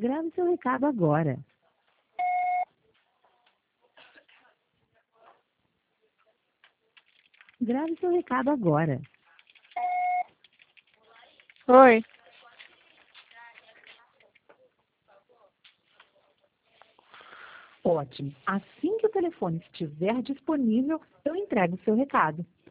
Grave seu recado agora. Grave seu recado agora. Oi. Ótimo. Assim que o telefone estiver disponível, eu entrego o seu recado.